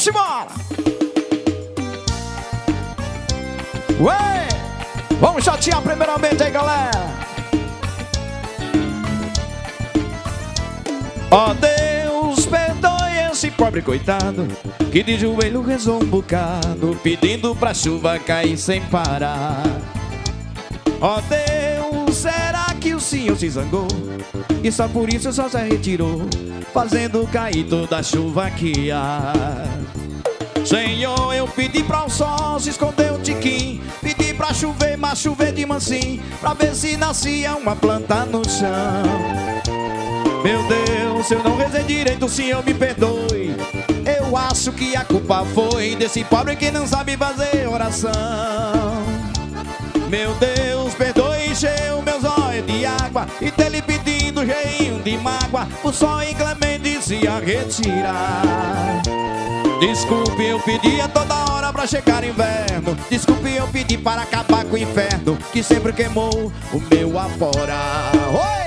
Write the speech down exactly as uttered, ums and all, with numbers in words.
Vamos embora. Ué, vamos chatear primeiramente aí, galera. Ó Deus, perdoe esse pobre coitado que de joelho rezou um bocado, pedindo pra chuva cair sem parar. Ó Deus, será que o Senhor se zangou e só por isso só se retirou, fazendo cair toda a chuva que há? Senhor, eu pedi pra o sol se esconder um tiquinho, pedi pra chover, mas chover de mansinho, pra ver se nascia uma planta no chão. Meu Deus, se eu não rezei direito, o Senhor me perdoe. Eu acho que a culpa foi desse pobre que não sabe fazer oração. Meu Deus, perdoe, encheu meus olhos de água e dele pedindo cheinho de mágoa, o sol inclemente se a retirar. Desculpe, eu pedi a toda hora pra chegar inverno. Desculpe, eu pedi para acabar com o inferno que sempre queimou o meu afora. Oi!